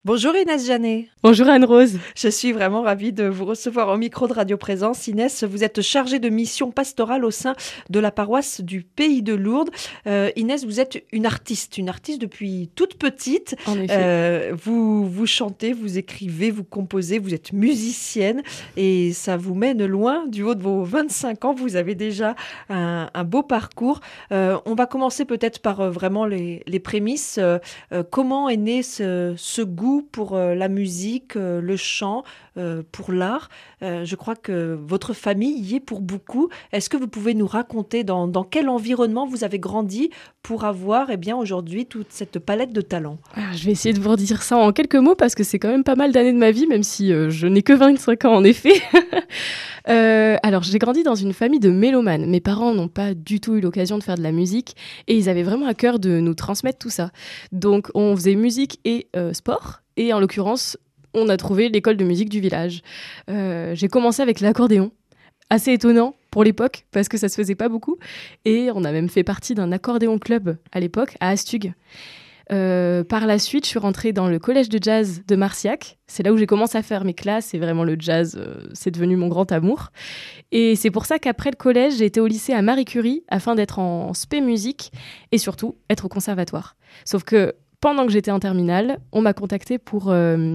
Bonjour Inès Janet. Bonjour Anne-Rose. Je suis vraiment ravie de vous recevoir au micro de Radio Présence. Inès, vous êtes chargée de mission pastorale au sein de la paroisse du Pays de Lourdes. Inès, vous êtes une artiste depuis toute petite. En effet. Vous chantez, vous écrivez, vous composez, vous êtes musicienne et ça vous mène loin. Du haut de vos 25 ans, vous avez déjà un beau parcours. On va commencer peut-être par vraiment les prémices. Comment est né ce goût pour la musique, le chant, pour l'art? Je crois que votre famille y est pour beaucoup. Est-ce que vous pouvez nous raconter dans quel environnement vous avez grandi pour avoir aujourd'hui toute cette palette de talents? Je vais essayer de vous redire ça en quelques mots parce que c'est quand même pas mal d'années de ma vie, même si je n'ai que 25 ans en effet. Alors, j'ai grandi dans une famille de mélomanes. Mes parents n'ont pas du tout eu l'occasion de faire de la musique et ils avaient vraiment à cœur de nous transmettre tout ça. Donc, on faisait musique et sport. Et en l'occurrence, on a trouvé l'école de musique du village. J'ai commencé avec l'accordéon. Assez étonnant pour l'époque, parce que ça se faisait pas beaucoup. Et on a même fait partie d'un accordéon club à l'époque, à Astug. Par la suite, je suis rentrée dans le collège de jazz de Marciac. C'est là où j'ai commencé à faire mes classes et vraiment le jazz, c'est devenu mon grand amour. Et c'est pour ça qu'après le collège, j'ai été au lycée à Marie Curie afin d'être en spé musique et surtout être au conservatoire. Sauf que pendant que j'étais en terminale, on m'a contactée pour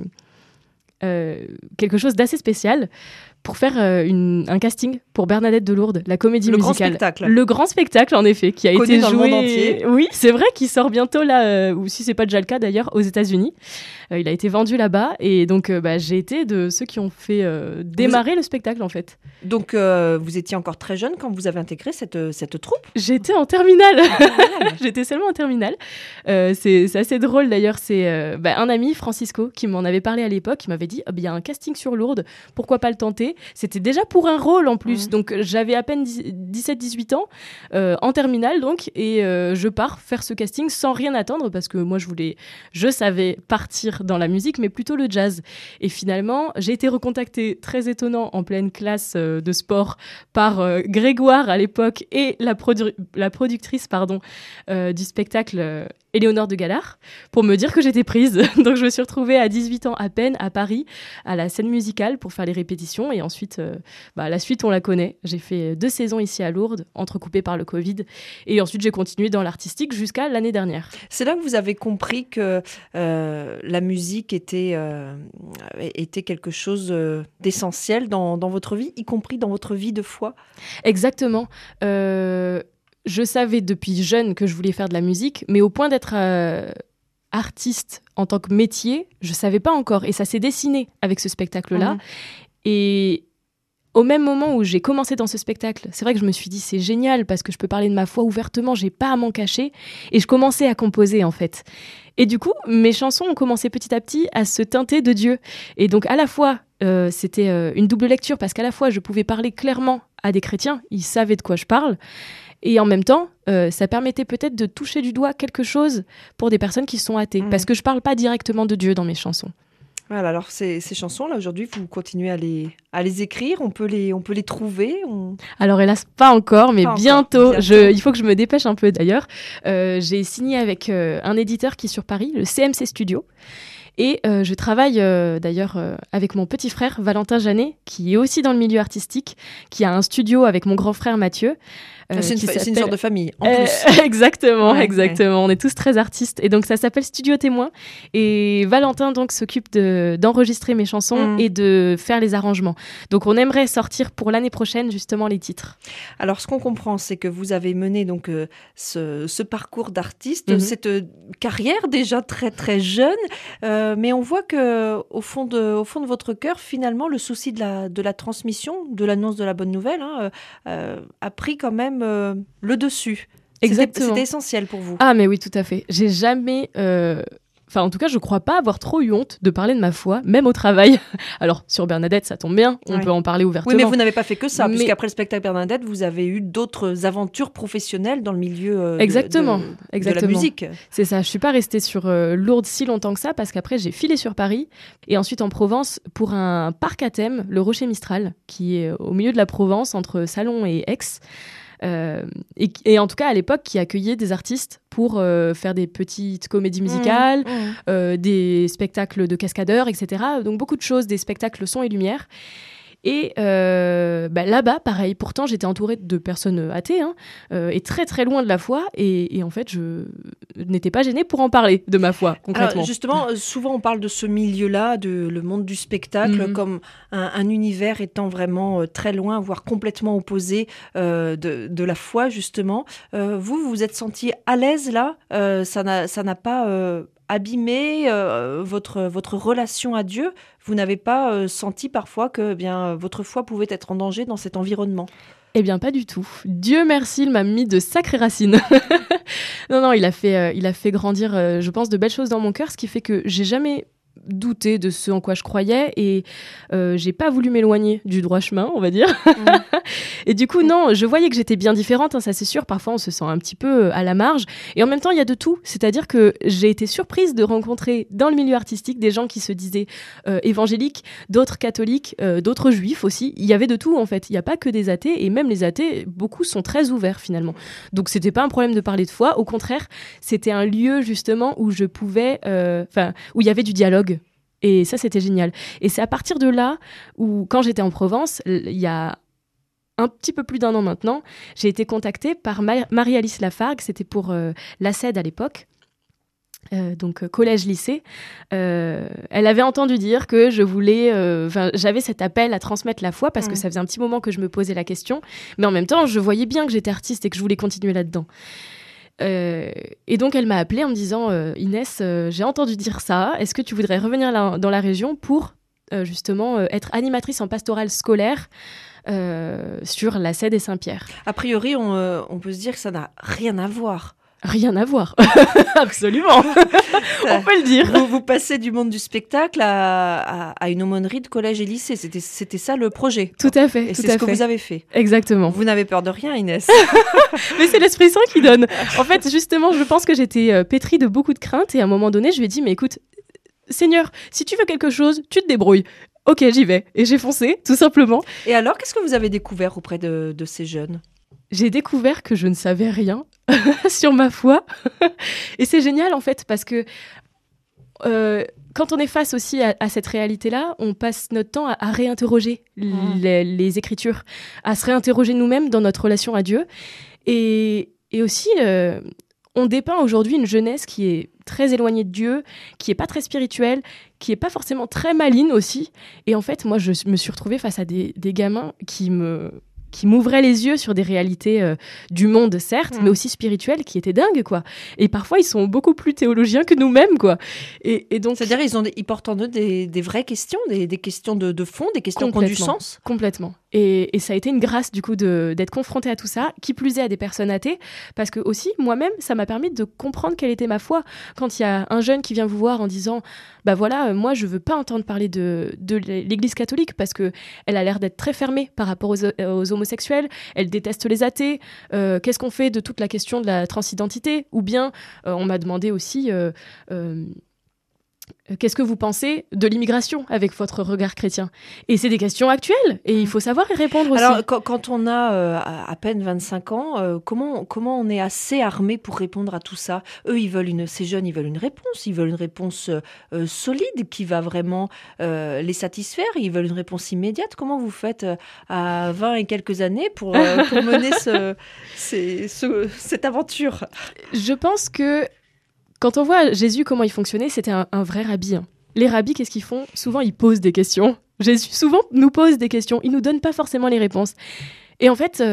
quelque chose d'assez spécial, pour faire un casting pour Bernadette de Lourdes, la comédie musicale. Grand spectacle. Le grand spectacle, en effet, qui a connu été dans joué... le monde entier. Oui, c'est vrai qu'il sort bientôt là, ou si c'est pas déjà le cas d'ailleurs, aux États-Unis. Il a été vendu là-bas et donc j'ai été de ceux qui ont fait démarrer le spectacle en fait. Donc vous étiez encore très jeune quand vous avez intégré cette troupe? J'étais en terminale. J'étais seulement en terminale. C'est assez drôle d'ailleurs. C'est un ami, Francisco, qui m'en avait parlé à l'époque. Il m'avait dit il y a un casting sur Lourdes, pourquoi pas le tenter? C'était déjà pour un rôle en plus. Donc j'avais à peine 17-18 ans, en terminale donc, et je pars faire ce casting sans rien attendre parce que moi je savais partir dans la musique, mais plutôt le jazz. Et finalement, j'ai été recontactée, très étonnant, en pleine classe de sport par Grégoire à l'époque et la productrice du spectacle, Éléonore de Galard, pour me dire que j'étais prise. Donc je me suis retrouvée à 18 ans à peine à Paris, à la scène musicale pour faire les répétitions. Et ensuite, la suite, on la connaît. J'ai fait 2 saisons ici à Lourdes, entrecoupées par le Covid. Et ensuite, j'ai continué dans l'artistique jusqu'à l'année dernière. C'est là que vous avez compris que la musique était quelque chose d'essentiel dans votre vie, y compris dans votre vie de foi? Exactement. Je savais depuis jeune que je voulais faire de la musique, mais au point d'être artiste en tant que métier, je savais pas encore. Et ça s'est dessiné avec ce spectacle-là. Et au même moment où j'ai commencé dans ce spectacle, c'est vrai que je me suis dit c'est génial parce que je peux parler de ma foi ouvertement, j'ai pas à m'en cacher. Et je commençais à composer en fait. Et du coup, mes chansons ont commencé petit à petit à se teinter de Dieu. Et donc à la fois, c'était une double lecture parce qu'à la fois je pouvais parler clairement à des chrétiens, ils savaient de quoi je parle. Et en même temps, ça permettait peut-être de toucher du doigt quelque chose pour des personnes qui sont athées. Parce que je parle pas directement de Dieu dans mes chansons. Voilà, alors ces chansons-là, aujourd'hui, vous continuez à les écrire, on peut les trouver Alors hélas, pas encore, mais pas bientôt. encore. Il faut que je me dépêche un peu d'ailleurs. J'ai signé avec un éditeur qui est sur Paris, le CMC Studio. Et je travaille d'ailleurs avec mon petit frère Valentin Janet, qui est aussi dans le milieu artistique, qui a un studio avec mon grand frère Mathieu. C'est une sorte de famille, en plus. Exactement. On est tous très artistes. Et donc, ça s'appelle Studio Témoin. Et Valentin, donc, s'occupe d'enregistrer mes chansons et de faire les arrangements. Donc, on aimerait sortir pour l'année prochaine, justement, les titres. Alors, ce qu'on comprend, c'est que vous avez mené donc ce parcours d'artiste, cette carrière déjà très, très jeune. Mais on voit qu'au fond de votre cœur, finalement, le souci de la transmission, de l'annonce de la bonne nouvelle, a pris quand même le dessus. Exactement. C'était essentiel pour vous. Ah, mais oui, tout à fait. J'ai jamais... en tout cas, je crois pas avoir trop eu honte de parler de ma foi, même au travail. Alors, sur Bernadette, ça tombe bien, on peut en parler ouvertement. Oui, mais vous n'avez pas fait que ça, puisqu'après le spectacle Bernadette, vous avez eu d'autres aventures professionnelles dans le milieu de la musique. C'est ça, je suis pas restée sur Lourdes si longtemps que ça, parce qu'après, j'ai filé sur Paris, et ensuite en Provence, pour un parc à thème, le Rocher Mistral, qui est au milieu de la Provence, entre Salon et Aix. Et en tout cas, à l'époque, qui accueillait des artistes pour faire des petites comédies musicales, des spectacles de cascadeurs, etc. Donc beaucoup de choses, des spectacles son et lumière. Et là-bas, pareil, pourtant j'étais entourée de personnes athées et très très loin de la foi, et en fait je n'étais pas gênée pour en parler de ma foi, concrètement. Alors justement, souvent on parle de ce milieu-là, le monde du spectacle, comme un univers étant vraiment très loin, voire complètement opposé de la foi, justement. Vous vous êtes sentie à l'aise là? Ça n'a pas abîmé votre relation à Dieu? Vous n'avez pas senti parfois que votre foi pouvait être en danger dans cet environnement? Eh bien, pas du tout. Dieu merci, il m'a mis de sacrées racines. Non, il a fait grandir, je pense, de belles choses dans mon cœur, ce qui fait que j'ai jamais douté de ce en quoi je croyais, et j'ai pas voulu m'éloigner du droit chemin, on va dire. Et du coup, non, je voyais que j'étais bien différente, ça c'est sûr. Parfois, on se sent un petit peu à la marge. Et en même temps, il y a de tout. C'est-à-dire que j'ai été surprise de rencontrer dans le milieu artistique des gens qui se disaient évangéliques, d'autres catholiques, d'autres juifs aussi. Il y avait de tout, en fait. Il n'y a pas que des athées. Et même les athées, beaucoup sont très ouverts, finalement. Donc, c'était pas un problème de parler de foi. Au contraire, c'était un lieu, justement, où je pouvais... où il y avait du dialogue. Et ça, c'était génial. Et c'est à partir de là où, quand j'étais en Provence, il y a un petit peu plus d'1 an maintenant, j'ai été contactée par Marie-Alice Lafargue, c'était pour l'ACED à l'époque, donc collège-lycée. Elle avait entendu dire que je voulais... j'avais cet appel à transmettre la foi, parce que ça faisait un petit moment que je me posais la question, mais en même temps, je voyais bien que j'étais artiste et que je voulais continuer là-dedans. Et donc elle m'a appelée en me disant Inès, j'ai entendu dire ça, est-ce que tu voudrais revenir dans la région pour justement être animatrice en pastorale scolaire sur la Cède et Saint-Pierre. A priori, on peut se dire que ça n'a rien à voir. Rien à voir, absolument, on peut le dire. Vous passez du monde du spectacle à une aumônerie de collège et lycée, c'était ça le projet. Tout à fait. Et c'est ce que vous avez fait. Exactement. Vous n'avez peur de rien, Inès. Mais c'est l'Esprit Saint qui donne. En fait, justement, je pense que j'étais pétrie de beaucoup de craintes, et à un moment donné, je lui ai dit, mais écoute, Seigneur, si tu veux quelque chose, tu te débrouilles. Ok, j'y vais. Et j'ai foncé, tout simplement. Et alors, qu'est-ce que vous avez découvert auprès de ces jeunes ? J'ai découvert que je ne savais rien sur ma foi. Et c'est génial, en fait, parce que quand on est face aussi à cette réalité-là, on passe notre temps à réinterroger les Écritures, à se réinterroger nous-mêmes dans notre relation à Dieu. Et aussi, on dépeint aujourd'hui une jeunesse qui est très éloignée de Dieu, qui n'est pas très spirituelle, qui n'est pas forcément très maligne aussi. Et en fait, moi, je me suis retrouvée face à des gamins qui m'ouvraient les yeux sur des réalités du monde, certes, mais aussi spirituelles, qui étaient dingues, quoi. Et parfois, ils sont beaucoup plus théologiens que nous-mêmes, quoi. Et donc... C'est-à-dire, ils portent en eux des vraies questions, des questions de fond, des questions qui ont du sens. Complètement. Et ça a été une grâce, du coup, d'être confrontée à tout ça, qui plus est à des personnes athées, parce que aussi, moi-même, ça m'a permis de comprendre quelle était ma foi. Quand il y a un jeune qui vient vous voir en disant « Bah voilà, moi, je veux pas entendre parler de l'Église catholique, parce qu'elle a l'air d'être très fermée par rapport aux homosexuels, elle déteste les athées, qu'est-ce qu'on fait de toute la question de la transidentité ?» Ou bien, on m'a demandé aussi... qu'est-ce que vous pensez de l'immigration avec votre regard chrétien ? Et c'est des questions actuelles, et il faut savoir y répondre aussi. Alors, quand on a à peine 25 ans, comment on est assez armé pour répondre à tout ça ? Eux, ces jeunes, ils veulent une réponse solide qui va vraiment les satisfaire, ils veulent une réponse immédiate. Comment vous faites à 20 et quelques années pour mener cette aventure ? Je pense que quand on voit Jésus, comment il fonctionnait, c'était un vrai rabbi. Les rabbis, qu'est-ce qu'ils font ? Souvent, ils posent des questions. Jésus, souvent, nous pose des questions. Il nous donne pas forcément les réponses. Et en fait,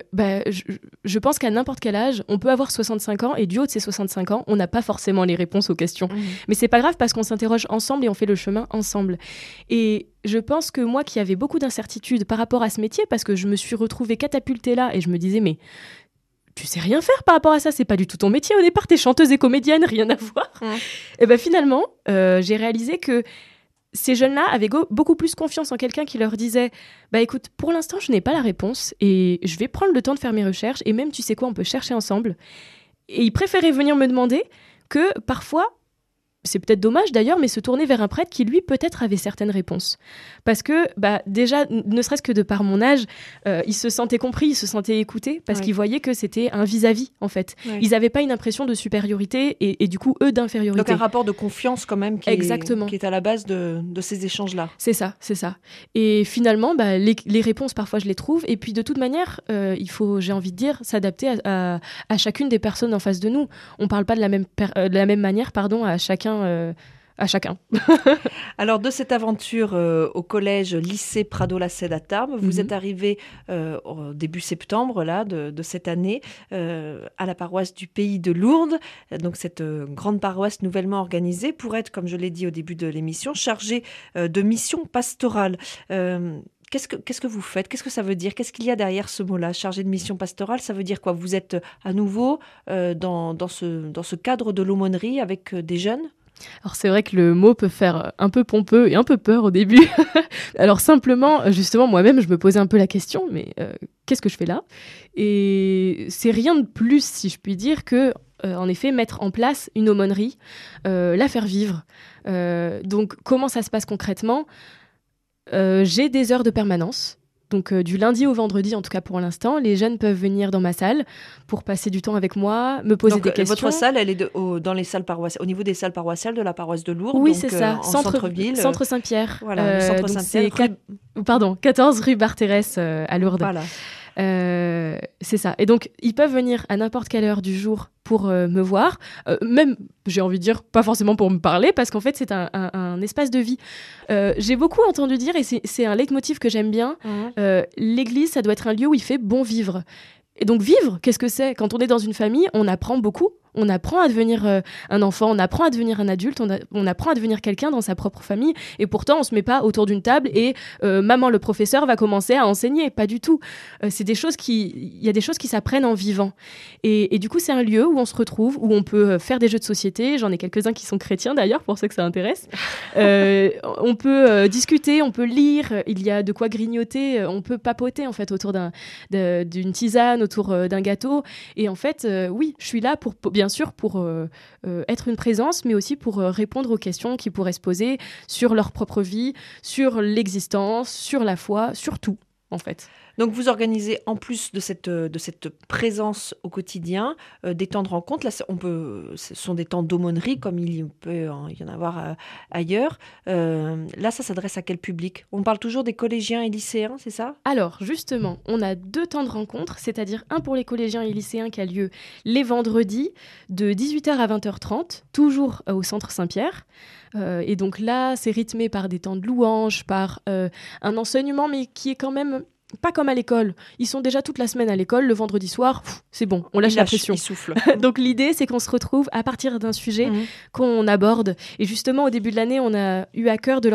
je pense qu'à n'importe quel âge, on peut avoir 65 ans, et du haut de ces 65 ans, on n'a pas forcément les réponses aux questions. Mais c'est pas grave, parce qu'on s'interroge ensemble et on fait le chemin ensemble. Et je pense que moi, qui avais beaucoup d'incertitudes par rapport à ce métier, parce que je me suis retrouvée catapultée là, et je me disais, mais... tu sais rien faire par rapport à ça, c'est pas du tout ton métier au départ, t'es chanteuse et comédienne, rien à voir. Et ben finalement, j'ai réalisé que ces jeunes-là avaient beaucoup plus confiance en quelqu'un qui leur disait « Bah écoute, pour l'instant, je n'ai pas la réponse et je vais prendre le temps de faire mes recherches et même, tu sais quoi, on peut chercher ensemble. » Et ils préféraient venir me demander que parfois, c'est peut-être dommage d'ailleurs, mais se tourner vers un prêtre qui, lui, peut-être avait certaines réponses. Parce que, déjà, ne serait-ce que de par mon âge, ils se sentaient compris, ils se sentaient écoutés, parce qu'ils voyaient que c'était un vis-à-vis, en fait. Ouais. Ils n'avaient pas une impression de supériorité et du coup, eux, d'infériorité. Donc un rapport de confiance quand même qui est à la base de ces échanges-là. C'est ça. Et finalement, les réponses, parfois, je les trouve. Et puis, de toute manière, il faut, j'ai envie de dire, s'adapter à chacune des personnes en face de nous. On ne parle pas de la même manière, à chacun. Alors, de cette aventure au collège lycée Prado-la-Cède à Tarbes, vous êtes arrivé au début septembre là, de cette année à la paroisse du Pays de Lourdes, donc cette grande paroisse nouvellement organisée pour être, comme je l'ai dit au début de l'émission, chargée de mission pastorale. Qu'est-ce que vous faites ? Qu'est-ce que ça veut dire ? Qu'est-ce qu'il y a derrière ce mot-là ? Chargé de mission pastorale, ça veut dire quoi ? Vous êtes à nouveau dans ce cadre de l'aumônerie avec des jeunes ? Alors c'est vrai que le mot peut faire un peu pompeux et un peu peur au début. Alors simplement, justement, moi-même, je me posais un peu la question, mais qu'est-ce que je fais là ? Et c'est rien de plus, si je puis dire, que, en effet, mettre en place une aumônerie, la faire vivre. Donc comment ça se passe concrètement ? J'ai des heures de permanence. Donc du lundi au vendredi, en tout cas pour l'instant, les jeunes peuvent venir dans ma salle pour passer du temps avec moi, me poser des questions. Votre salle, elle est dans les salles paroissiales, au niveau des salles paroissiales de la paroisse de Lourdes. Oui, donc, c'est ça, en centre-ville. Centre Saint-Pierre. Voilà, le centre Saint-Pierre. 14 rue Barthérès à Lourdes. Voilà. C'est ça. Et donc, ils peuvent venir à n'importe quelle heure du jour pour me voir. Même, j'ai envie de dire, pas forcément pour me parler, parce qu'en fait, c'est un espace de vie. J'ai beaucoup entendu dire, et c'est un leitmotiv que j'aime bien, l'église, ça doit être un lieu où il fait bon vivre. Et donc, vivre, qu'est-ce que c'est ? Quand on est dans une famille, on apprend beaucoup. On apprend à devenir un enfant, on apprend à devenir un adulte, on apprend à devenir quelqu'un dans sa propre famille. Et pourtant, on ne se met pas autour d'une table et maman, le professeur, va commencer à enseigner. Pas du tout. Il y a des choses qui s'apprennent en vivant. Et du coup, c'est un lieu où on se retrouve, où on peut faire des jeux de société. J'en ai quelques-uns qui sont chrétiens d'ailleurs, pour ceux que ça intéresse. On peut discuter, on peut lire, il y a de quoi grignoter, on peut papoter en fait autour d'une tisane, autour d'un gâteau. Et en fait, oui, je suis là bien sûr pour être une présence, mais aussi pour répondre aux questions qui pourraient se poser sur leur propre vie, sur l'existence, sur la foi, sur tout, en fait. Donc vous organisez, en plus de cette présence au quotidien, des temps de rencontre. Là, ce sont des temps d'aumônerie, comme il peut y en avoir ailleurs. Là, ça s'adresse à quel public ? On parle toujours des collégiens et lycéens, c'est ça ? Alors, justement, on a 2 temps de rencontre, c'est-à-dire un pour les collégiens et lycéens qui a lieu les vendredis de 18h à 20h30, toujours au centre Saint-Pierre. Et donc là, c'est rythmé par des temps de louange, par un enseignement, mais qui est quand même pas comme à l'école. Ils sont déjà toute la semaine à l'école. Le vendredi soir, c'est bon, on lâche la pression. Ils soufflent. Donc l'idée, c'est qu'on se retrouve à partir d'un sujet qu'on aborde. Et justement, au début de l'année, on a eu à cœur de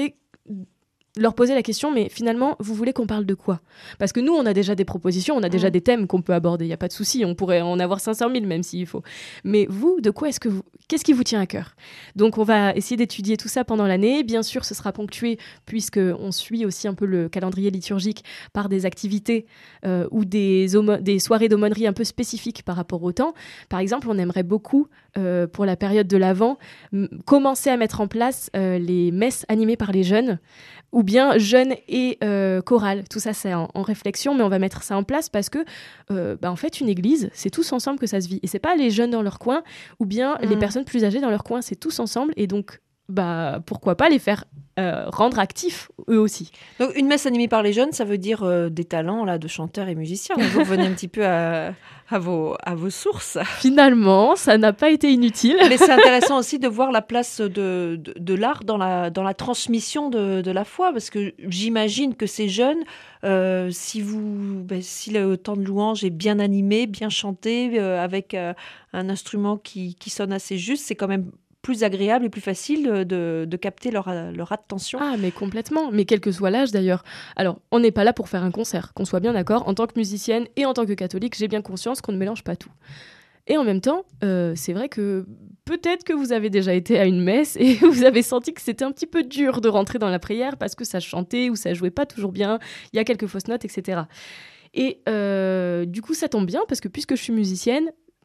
leur poser la question, mais finalement, vous voulez qu'on parle de quoi ? Parce que nous, on a déjà des propositions, on a déjà des thèmes qu'on peut aborder, il n'y a pas de souci, on pourrait en avoir 500 000 même s'il faut. Mais vous, qu'est-ce qui vous tient à cœur ? Donc, on va essayer d'étudier tout ça pendant l'année. Bien sûr, ce sera ponctué, puisqu'on suit aussi un peu le calendrier liturgique par des activités ou des soirées d'aumônerie un peu spécifiques par rapport au temps. Par exemple, on aimerait beaucoup, pour la période de l'Avent, commencer à mettre en place les messes animées par les jeunes, ou bien jeunes et chorale. Tout ça, c'est en réflexion, mais on va mettre ça en place parce que, en fait, une église, c'est tous ensemble que ça se vit. Et c'est pas les jeunes dans leur coin, ou bien les personnes plus âgées dans leur coin, c'est tous ensemble. Et donc, pourquoi pas les faire rendre actifs, eux aussi. Donc, une messe animée par les jeunes, ça veut dire des talents là, de chanteurs et musiciens. Vous revenez un petit peu à vos sources. Finalement, ça n'a pas été inutile. Mais c'est intéressant aussi de voir la place de l'art dans la transmission de la foi, parce que j'imagine que ces jeunes, si le temps de louange est bien animé, bien chanté, avec un instrument qui sonne assez juste, c'est quand même plus agréable et plus facile de capter leur attention. Ah, mais complètement. Mais quel que soit l'âge, d'ailleurs. Alors, on n'est pas là pour faire un concert, qu'on soit bien d'accord. En tant que musicienne et en tant que catholique, j'ai bien conscience qu'on ne mélange pas tout. Et en même temps, c'est vrai que peut-être que vous avez déjà été à une messe et vous avez senti que c'était un petit peu dur de rentrer dans la prière parce que ça chantait ou ça jouait pas toujours bien, il y a quelques fausses notes, etc. Et du coup, ça tombe bien parce que puisque je suis musicienne,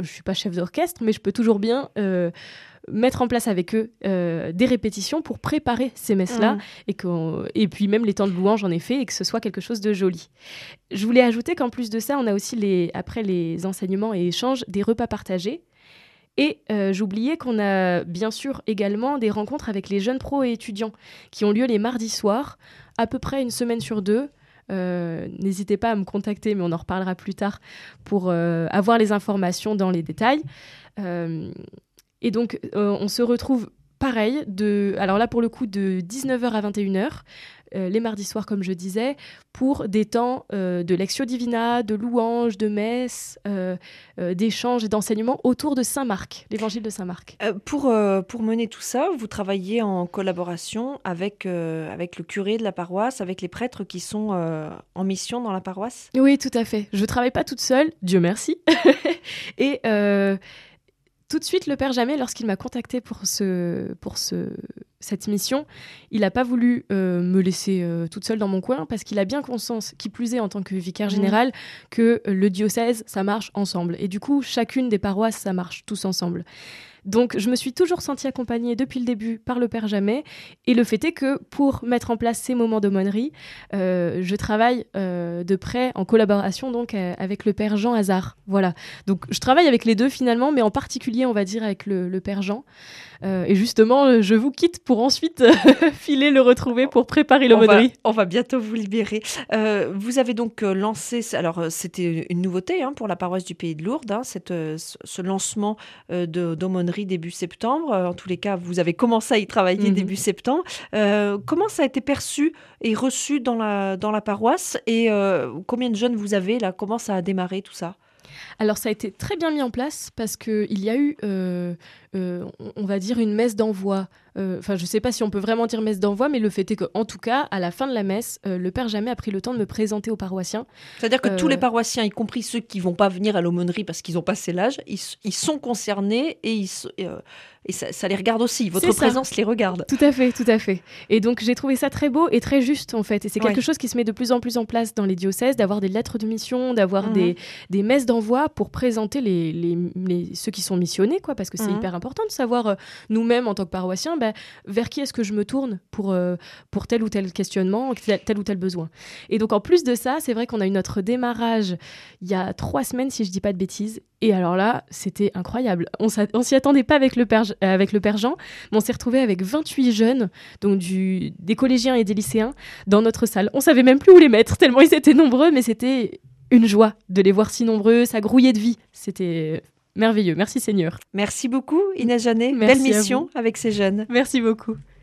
je suis pas chef d'orchestre, mais je peux toujours bien mettre en place avec eux des répétitions pour préparer ces messes-là et puis même les temps de louange en effet et que ce soit quelque chose de joli. Je voulais ajouter qu'en plus de ça, on a aussi après les enseignements et échanges, des repas partagés. Et j'oubliais qu'on a bien sûr également des rencontres avec les jeunes pros et étudiants qui ont lieu les mardis soirs, à peu près une semaine sur 2. N'hésitez pas à me contacter, mais on en reparlera plus tard pour avoir les informations dans les détails. Et donc, on se retrouve pareil, alors là pour le coup de 19h à 21h, les mardis soirs comme je disais, pour des temps de lectio divina, de louanges, de messes, d'échanges et d'enseignements autour de Saint-Marc, l'évangile de Saint-Marc. Pour mener tout ça, vous travaillez en collaboration avec le curé de la paroisse, avec les prêtres qui sont en mission dans la paroisse ? Oui, tout à fait. Je ne travaille pas toute seule, Dieu merci. Et tout de suite, le Père Jamet, lorsqu'il m'a contactée pour cette mission, il n'a pas voulu me laisser toute seule dans mon coin parce qu'il a bien conscience, qui plus est en tant que vicaire général, que le diocèse, ça marche ensemble. Et du coup, chacune des paroisses, ça marche tous ensemble. Donc, je me suis toujours sentie accompagnée depuis le début par le Père Jamet. Et le fait est que pour mettre en place ces moments d'aumônerie, je travaille de près en collaboration donc, avec le Père Jean Hazard. Voilà. Donc, je travaille avec les deux finalement, mais en particulier, on va dire, avec le Père Jean. Et justement, je vous quitte pour ensuite filer le retrouver pour préparer l'aumônerie. On va bientôt vous libérer. Vous avez donc lancé, alors c'était une nouveauté pour la paroisse du Pays de Lourdes, ce lancement d'aumônerie début septembre. En tous les cas, vous avez commencé à y travailler début septembre. Comment ça a été perçu et reçu dans la paroisse et combien de jeunes vous avez là ? Comment ça a démarré tout ça ? Alors ça a été très bien mis en place parce qu'il y a eu, on va dire, une messe d'envoi. Je ne sais pas si on peut vraiment dire messe d'envoi, mais le fait est qu'en tout cas, à la fin de la messe, le Père Jamet a pris le temps de me présenter aux paroissiens. C'est-à-dire que tous les paroissiens, y compris ceux qui ne vont pas venir à l'aumônerie parce qu'ils ont passé l'âge, ils sont concernés et ça les regarde aussi. Votre présence les regarde. Tout à fait, tout à fait. Et donc j'ai trouvé ça très beau et très juste en fait. Et c'est quelque chose qui se met de plus en plus en place dans les diocèses, d'avoir des lettres de mission, d'avoir des messes d'envoi pour présenter ceux qui sont missionnés, quoi, parce que c'est hyper important de savoir nous-mêmes en tant que paroissiens vers qui est-ce que je me tourne pour tel ou tel questionnement, tel ou tel besoin. Et donc en plus de ça, c'est vrai qu'on a eu notre démarrage il y a 3 semaines, si je dis pas de bêtises. Et alors là, c'était incroyable. On s'y attendait pas avec le Père Jean, mais on s'est retrouvés avec 28 jeunes, donc des collégiens et des lycéens, dans notre salle. On savait même plus où les mettre, tellement ils étaient nombreux, mais c'était une joie de les voir si nombreux, ça grouillait de vie. C'était merveilleux. Merci Seigneur. Merci beaucoup Inès Janet. Belle mission avec ces jeunes. Merci beaucoup.